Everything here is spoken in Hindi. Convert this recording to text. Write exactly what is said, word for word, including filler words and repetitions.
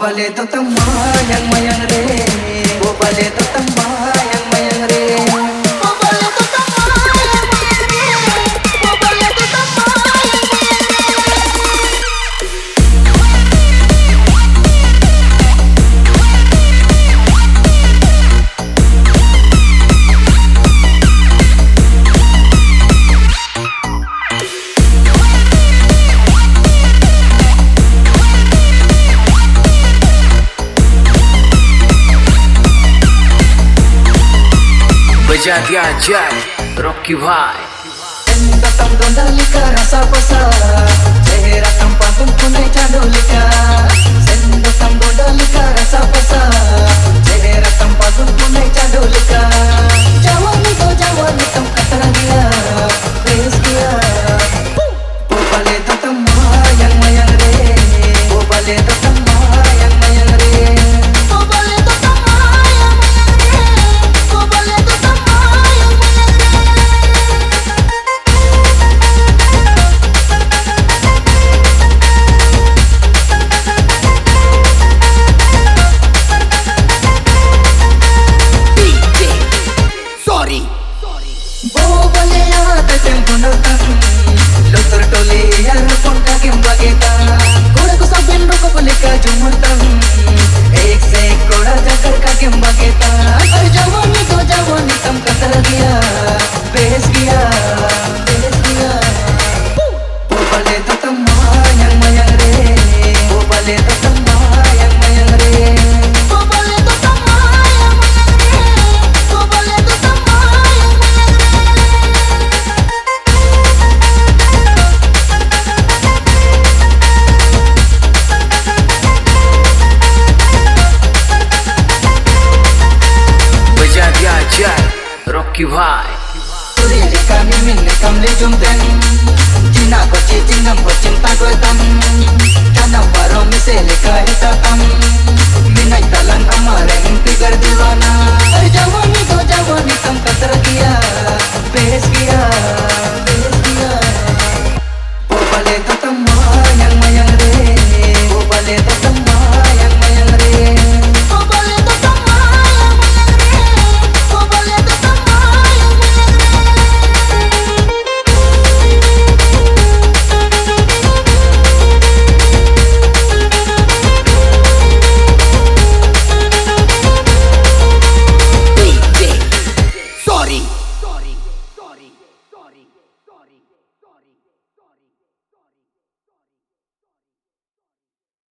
bale to mayang mayang re, wo bale to mayang mayang re. बजा दिया जाए रॉकी भाई datang dondalika rasa pasa cehera tanpa tumpunai cadolika sen datang dondalika rasa pasa cehera tanpa tumpunai cadolika jawani to jawani tam katara dia please dia wo bale to mayang mayang re wo bale to mayang mayang re. एक से एक कोड़ा जाकर का क्यों बगेता अरे जवानी तो जवानी तम कतर दिया बेस किया बेस किया वो बले तो तम mayang mayang रे वो बले तो तम mayang mayang रे वो बले तो तम mayang mayang रे वो बले तो तम mayang रॉकी भाई तुरी लिखा मिमिन निकम ले जुमतें जिना को चिचिंगम को चिंता को तम जाना बारों में से लिखा है तम मिनाई तलन हमारे इंती कर दीवाना